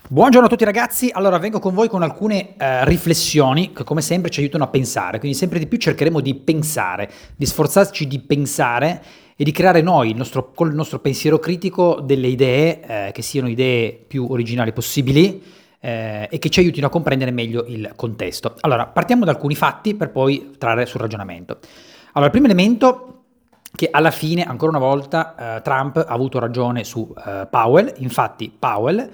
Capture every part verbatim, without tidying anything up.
Buongiorno a tutti ragazzi, allora vengo con voi con alcune eh, riflessioni che come sempre ci aiutano a pensare, quindi sempre di più cercheremo di pensare, di sforzarci di pensare e di creare noi, il nostro, col nostro pensiero critico, delle idee eh, che siano idee più originali possibili eh, e che ci aiutino a comprendere meglio il contesto. Allora, partiamo da alcuni fatti per poi trarre sul ragionamento. Allora, il primo elemento che alla fine, ancora una volta, eh, Trump ha avuto ragione su eh, Powell, infatti Powell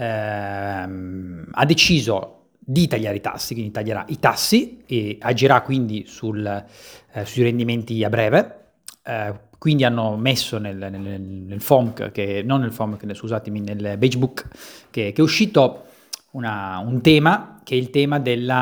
ehm, ha deciso di tagliare i tassi, quindi taglierà i tassi e agirà quindi sul, eh, sui rendimenti a breve, eh, quindi hanno messo nel, nel, nel F O M C, che, non nel F O M C, scusatemi, nel Beige Book che, che è uscito una, un tema che è il tema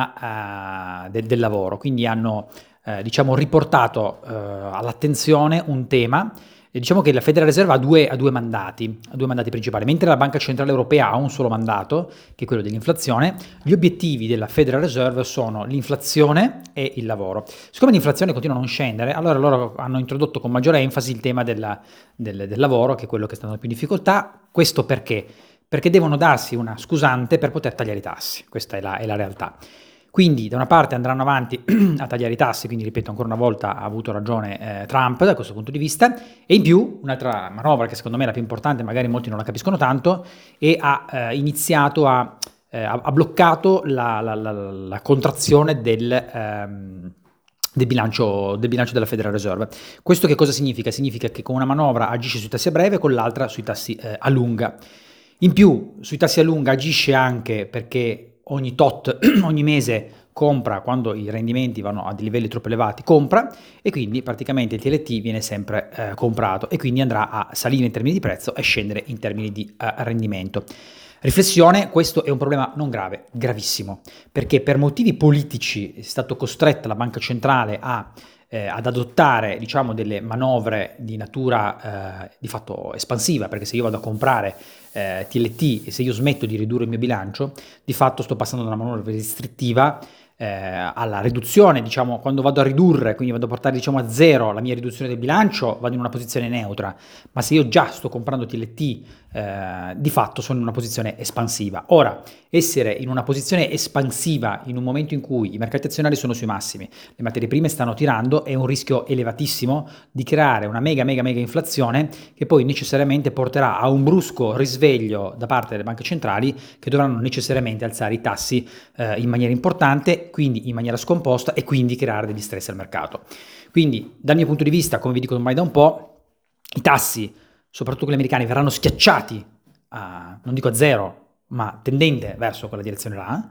della, uh, del, del lavoro, quindi hanno eh, diciamo riportato eh, all'attenzione un tema. E diciamo che la Federal Reserve ha due, ha due mandati, ha due mandati principali, mentre la Banca Centrale Europea ha un solo mandato, che è quello dell'inflazione. Gli obiettivi della Federal Reserve sono l'inflazione e il lavoro. Siccome l'inflazione continua a non scendere, allora loro hanno introdotto con maggiore enfasi il tema della, del, del lavoro, che è quello che sta dando più difficoltà. Questo perché? Perché devono darsi una scusante per poter tagliare i tassi, questa è la, è la realtà. Quindi da una parte andranno avanti a tagliare i tassi, quindi ripeto ancora una volta ha avuto ragione eh, Trump da questo punto di vista, e in più un'altra manovra che secondo me è la più importante, magari molti non la capiscono tanto, e ha eh, iniziato a, eh, ha bloccato la, la, la, la contrazione del... Ehm, Del bilancio, del bilancio della Federal Reserve. Questo che cosa significa? Significa che con una manovra agisce sui tassi a breve, con l'altra sui tassi eh, a lunga. In più, sui tassi a lunga agisce anche perché ogni tot, ogni mese compra, quando i rendimenti vanno a dei livelli troppo elevati, compra, e quindi praticamente il T L T viene sempre eh, comprato e quindi andrà a salire in termini di prezzo e scendere in termini di eh, rendimento. Riflessione, questo è un problema non grave, gravissimo, perché per motivi politici è stato costretta la Banca Centrale a, eh, ad adottare, diciamo, delle manovre di natura eh, di fatto espansiva, perché se io vado a comprare eh, T L T e se io smetto di ridurre il mio bilancio, di fatto sto passando da una manovra restrittiva eh, alla riduzione, diciamo, quando vado a ridurre, quindi vado a portare diciamo a zero la mia riduzione del bilancio, vado in una posizione neutra, ma se io già sto comprando T L T eh, di fatto sono in una posizione espansiva. Ora, essere in una posizione espansiva in un momento in cui i mercati azionari sono sui massimi, le materie prime stanno tirando, è un rischio elevatissimo di creare una mega mega mega inflazione che poi necessariamente porterà a un brusco risveglio da parte delle banche centrali che dovranno necessariamente alzare i tassi eh, in maniera importante, quindi in maniera scomposta, e quindi creare degli stress al mercato. Quindi dal mio punto di vista, come vi dico ormai da un po', i tassi, soprattutto quelli americani, verranno schiacciati a, non dico a zero, ma tendente verso quella direzione là,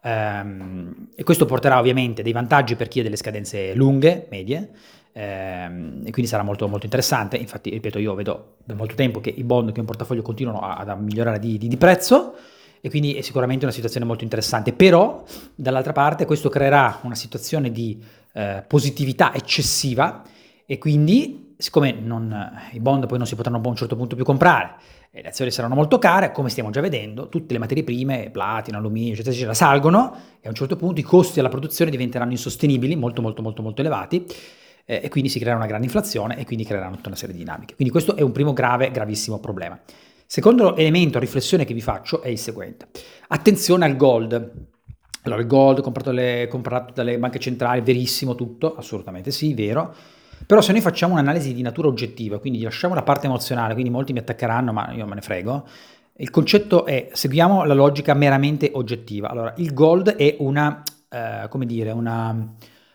ehm, e questo porterà ovviamente dei vantaggi per chi ha delle scadenze lunghe, medie, ehm, e quindi sarà molto, molto interessante. Infatti, ripeto, io vedo da molto tempo che i bond che ho in portafoglio continuano a, a migliorare di, di, di prezzo, e quindi è sicuramente una situazione molto interessante, però dall'altra parte questo creerà una situazione di eh, positività eccessiva, e quindi siccome non, i bond poi non si potranno a un certo punto più comprare, e le azioni saranno molto care, come stiamo già vedendo, tutte le materie prime, platino, alluminio, eccetera, eccetera, salgono, e a un certo punto i costi alla produzione diventeranno insostenibili, molto molto molto molto elevati, eh, e quindi si creerà una grande inflazione e quindi creeranno tutta una serie di dinamiche. Quindi questo è un primo grave, gravissimo problema. Secondo elemento, riflessione che vi faccio, è il seguente. Attenzione al gold. Allora, il gold comprato, le, comprato dalle banche centrali, verissimo tutto, assolutamente sì, vero. Però se noi facciamo un'analisi di natura oggettiva, quindi lasciamo la parte emozionale, quindi molti mi attaccheranno, ma io me ne frego, il concetto è, seguiamo la logica meramente oggettiva. Allora, il gold è una, eh, come dire, una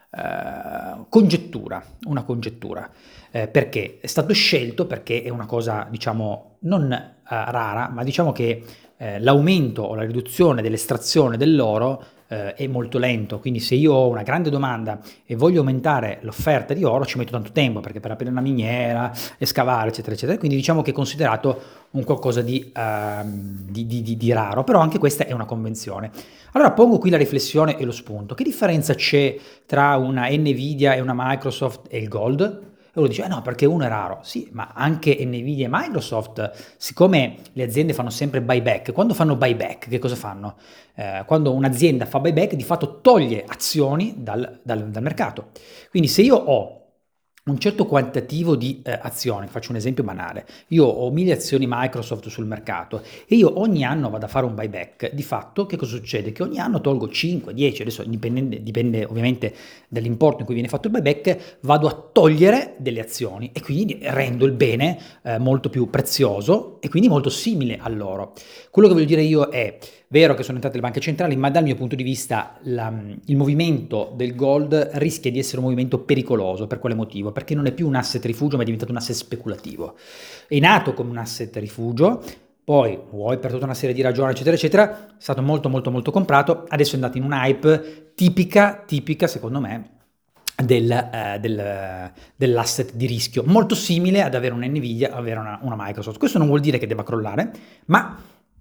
eh, congettura, una congettura. Eh, perché? È stato scelto perché è una cosa, diciamo, non eh, rara, ma diciamo che eh, l'aumento o la riduzione dell'estrazione dell'oro eh, è molto lento, quindi se io ho una grande domanda e voglio aumentare l'offerta di oro ci metto tanto tempo, perché per aprire una miniera e scavare eccetera eccetera, quindi diciamo che è considerato un qualcosa di, uh, di, di, di, di raro, però anche questa è una convenzione. Allora pongo qui la riflessione e lo spunto: che differenza c'è tra una Nvidia e una Microsoft e il gold? E uno dice, eh no, perché uno è raro. Sì, ma anche Nvidia e Microsoft, siccome le aziende fanno sempre buyback, quando fanno buyback, che cosa fanno? Eh, quando un'azienda fa buyback, di fatto toglie azioni dal, dal, dal mercato. Quindi se io ho un certo quantitativo di eh, azioni. Faccio un esempio banale: io ho mille azioni Microsoft sul mercato e io ogni anno vado a fare un buyback. Di fatto che cosa succede? Che ogni anno tolgo cinque, dieci, adesso dipende, dipende ovviamente dall'importo in cui viene fatto il buyback, vado a togliere delle azioni e quindi rendo il bene eh, molto più prezioso e quindi molto simile a loro. Quello che voglio dire io è: vero che sono entrate le banche centrali, ma dal mio punto di vista la, il movimento del gold rischia di essere un movimento pericoloso. Per quale motivo? Perché non è più un asset rifugio, ma è diventato un asset speculativo. È nato come un asset rifugio, poi vuoi per tutta una serie di ragioni, eccetera, eccetera, è stato molto molto molto comprato, adesso è andato in un hype tipica, tipica secondo me, del, eh, del, dell'asset di rischio, molto simile ad avere un Nvidia, avere una, una Microsoft. Questo non vuol dire che debba crollare, ma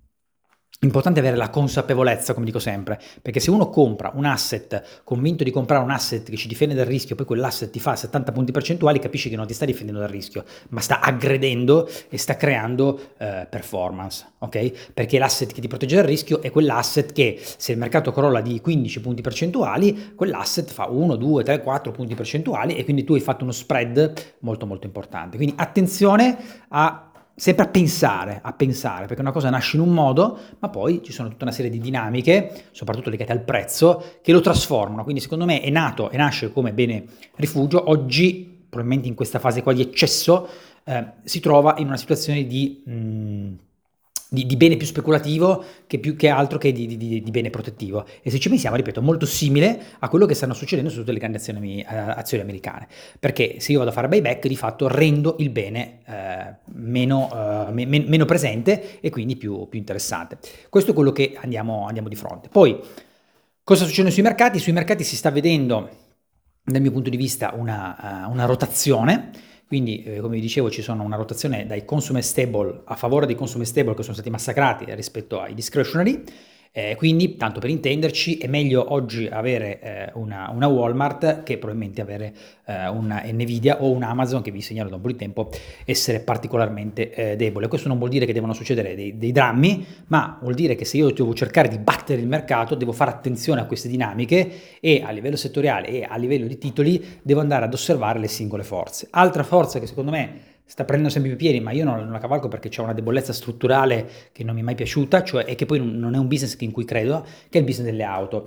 importante avere la consapevolezza, come dico sempre, perché se uno compra un asset convinto di comprare un asset che ci difende dal rischio, poi quell'asset ti fa settanta punti percentuali, capisci che non ti sta difendendo dal rischio, ma sta aggredendo e sta creando eh, performance, ok? Perché l'asset che ti protegge dal rischio è quell'asset che, se il mercato crolla di quindici punti percentuali, quell'asset fa uno, due, tre, quattro punti percentuali e quindi tu hai fatto uno spread molto molto importante. Quindi attenzione a sempre a pensare, a pensare, perché una cosa nasce in un modo, ma poi ci sono tutta una serie di dinamiche, soprattutto legate al prezzo, che lo trasformano. Quindi secondo me è nato e nasce come bene rifugio. Oggi, probabilmente in questa fase qua di eccesso, eh, si trova in una situazione di... Mh, Di, di bene più speculativo che più che altro che di, di, di bene protettivo. E se ci pensiamo, ripeto, molto simile a quello che stanno succedendo su tutte le grandi azioni, eh, azioni americane. Perché se io vado a fare buyback, di fatto rendo il bene eh, meno, eh, me, meno presente e quindi più, più interessante. Questo è quello che andiamo, andiamo di fronte. Poi, cosa succede sui mercati? Sui mercati si sta vedendo, dal mio punto di vista, una, uh, una rotazione. Quindi, eh, come vi dicevo, ci sono una rotazione dai consumer stable a favore dei consumer stable che sono stati massacrati rispetto ai discretionary. Eh, quindi, tanto per intenderci, è meglio oggi avere eh, una, una Walmart che probabilmente avere eh, una Nvidia o un Amazon, che vi segnalo da un po' di tempo essere particolarmente eh, debole. Questo non vuol dire che devono succedere dei, dei drammi, ma vuol dire che se io devo cercare di battere il mercato, devo fare attenzione a queste dinamiche e a livello settoriale e a livello di titoli devo andare ad osservare le singole forze. Altra forza che secondo me sta prendendo sempre più piedi, ma io non, non la cavalco perché c'è una debolezza strutturale che non mi è mai piaciuta, cioè e che poi non è un business in cui credo, che è il business delle auto.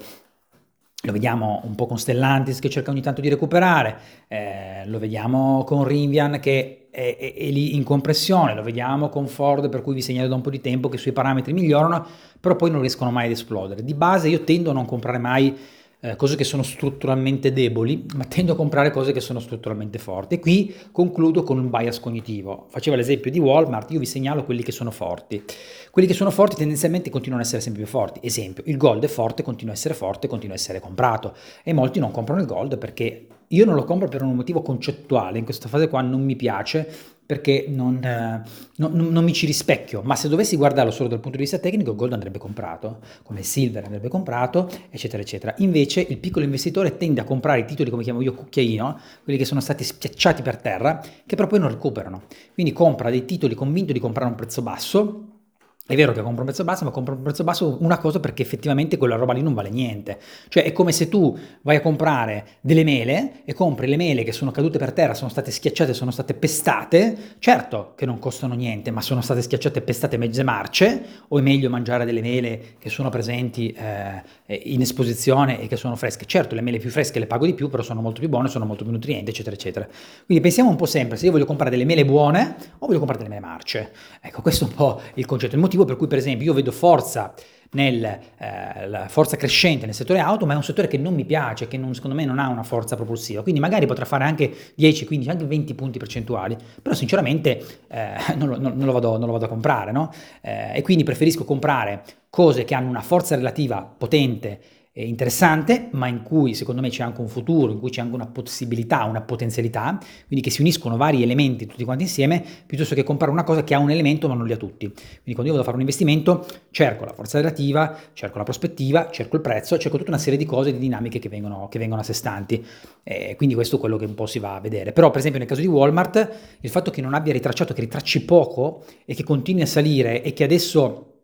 Lo vediamo un po' con Stellantis che cerca ogni tanto di recuperare, eh, lo vediamo con Rivian che è, è, è lì in compressione, lo vediamo con Ford, per cui vi segnalo da un po' di tempo che i suoi parametri migliorano, però poi non riescono mai ad esplodere. Di base io tendo a non comprare mai Eh, cose che sono strutturalmente deboli, ma tendo a comprare cose che sono strutturalmente forti. E qui concludo con un bias cognitivo. Faceva l'esempio di Walmart, io vi segnalo quelli che sono forti. Quelli che sono forti tendenzialmente continuano ad essere sempre più forti. Esempio, il gold è forte, continua a essere forte, continua a essere comprato. E molti non comprano il gold perché io non lo compro per un motivo concettuale, in questa fase qua non mi piace perché non, eh, non, non mi ci rispecchio, ma se dovessi guardarlo solo dal punto di vista tecnico, il gold andrebbe comprato, come il silver andrebbe comprato, eccetera, eccetera. Invece il piccolo investitore tende a comprare i titoli, come chiamo io, cucchiaino, quelli che sono stati schiacciati per terra, che però poi non recuperano. Quindi compra dei titoli convinto di comprare a un prezzo basso. È vero che compro un prezzo basso, ma compro un prezzo basso una cosa perché effettivamente quella roba lì non vale niente. Cioè è come se tu vai a comprare delle mele e compri le mele che sono cadute per terra, sono state schiacciate, sono state pestate, certo che non costano niente, ma sono state schiacciate e pestate mezze marce, o è meglio mangiare delle mele che sono presenti eh, in esposizione e che sono fresche. Certo, le mele più fresche le pago di più, però sono molto più buone, sono molto più nutrienti, eccetera, eccetera. Quindi pensiamo un po' sempre, se io voglio comprare delle mele buone o voglio comprare delle mele marce. Ecco, questo è un po' il concetto. Il motivo per cui per esempio io vedo forza nel eh, la forza crescente nel settore auto, ma è un settore che non mi piace, che non, secondo me non ha una forza propulsiva, quindi magari potrà fare anche dieci, quindici, anche venti punti percentuali, però sinceramente eh, non, lo, non, non, lo vado, non lo vado a comprare, no? Eh, e quindi preferisco comprare cose che hanno una forza relativa potente e interessante, ma in cui secondo me c'è anche un futuro, in cui c'è anche una possibilità, una potenzialità, quindi che si uniscono vari elementi tutti quanti insieme, piuttosto che comprare una cosa che ha un elemento ma non li ha tutti. Quindi quando io vado a fare un investimento cerco la forza relativa, cerco la prospettiva, cerco il prezzo, cerco tutta una serie di cose, di dinamiche che vengono, che vengono a sé stanti. Eh, quindi questo è quello che un po' si va a vedere. Però per esempio nel caso di Walmart, il fatto che non abbia ritracciato, che ritracci poco e che continui a salire e che adesso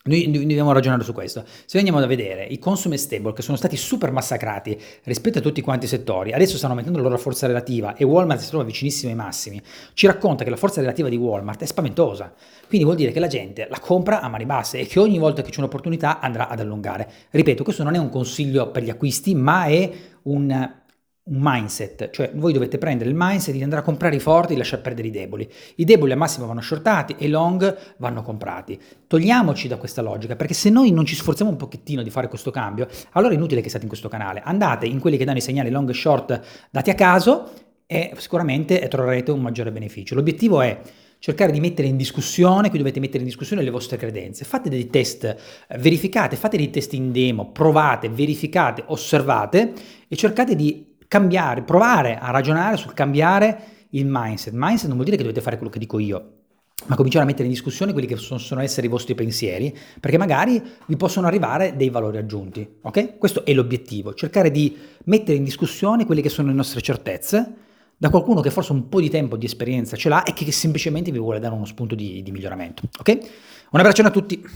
Noi, noi dobbiamo ragionare su questo. Se andiamo a vedere i consumer stable che sono stati super massacrati rispetto a tutti quanti i settori, adesso stanno aumentando la loro forza relativa e Walmart si trova vicinissimo ai massimi, ci racconta che la forza relativa di Walmart è spaventosa. Quindi vuol dire che la gente la compra a mani basse e che ogni volta che c'è un'opportunità andrà ad allungare. Ripeto, questo non è un consiglio per gli acquisti, ma è un un mindset, cioè voi dovete prendere il mindset di andare a comprare i forti e lasciare perdere i deboli. I deboli al massimo vanno shortati e i long vanno comprati. Togliamoci da questa logica, perché se noi non ci sforziamo un pochettino di fare questo cambio, allora è inutile che state in questo canale. Andate in quelli che danno i segnali long e short dati a caso e sicuramente troverete un maggiore beneficio. L'obiettivo è cercare di mettere in discussione, qui dovete mettere in discussione le vostre credenze, fate dei test, verificate, fate dei test in demo, provate, verificate, osservate e cercate di cambiare, provare a ragionare sul cambiare il mindset. Mindset non vuol dire che dovete fare quello che dico io, ma cominciare a mettere in discussione quelli che possono essere i vostri pensieri, perché magari vi possono arrivare dei valori aggiunti, ok? Questo è l'obiettivo, cercare di mettere in discussione quelle che sono le nostre certezze da qualcuno che forse un po' di tempo di esperienza ce l'ha e che semplicemente vi vuole dare uno spunto di, di miglioramento, ok? Un abbraccio a tutti!